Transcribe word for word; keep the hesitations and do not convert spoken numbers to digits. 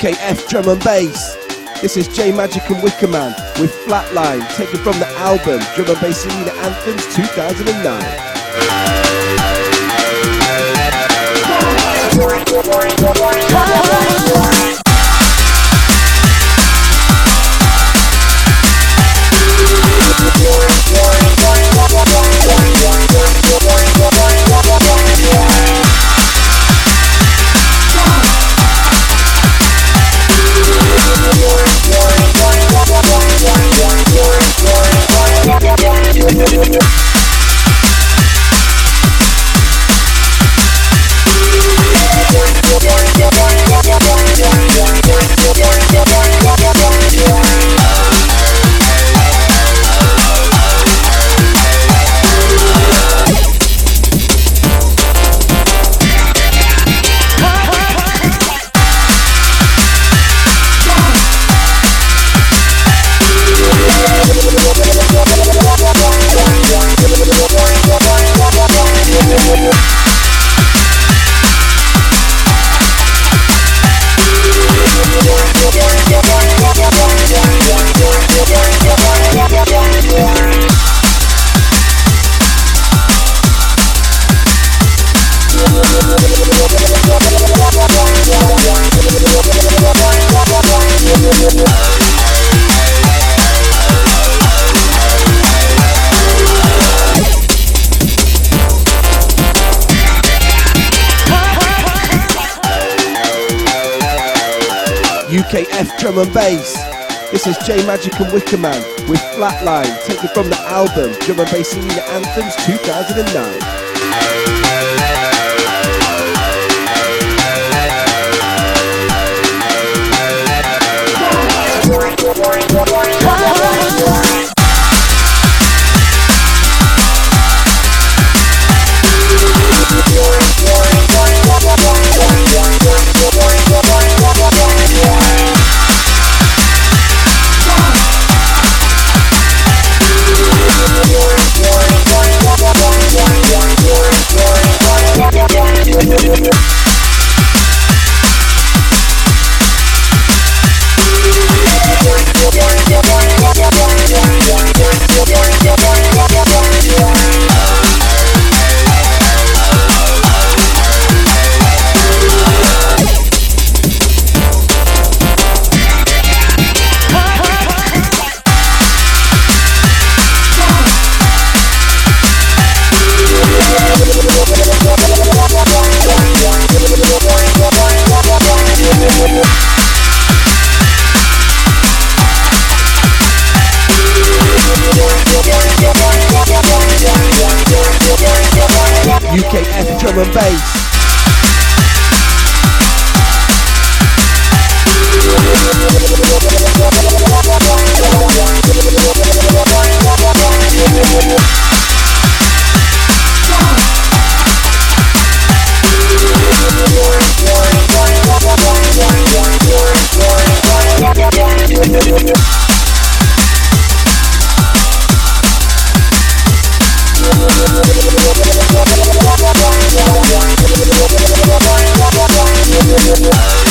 K F Drum and Bass. This is J Magic and Wickerman with Flatline, taken from the album Drum and Bass Arena Anthems two thousand nine. U K F Drum and Bass. This is J Magic and Wickerman with Flatline, taken from the album Drum and Bass Arena Anthems two thousand nine. U K F Drum and Bass. Yeah.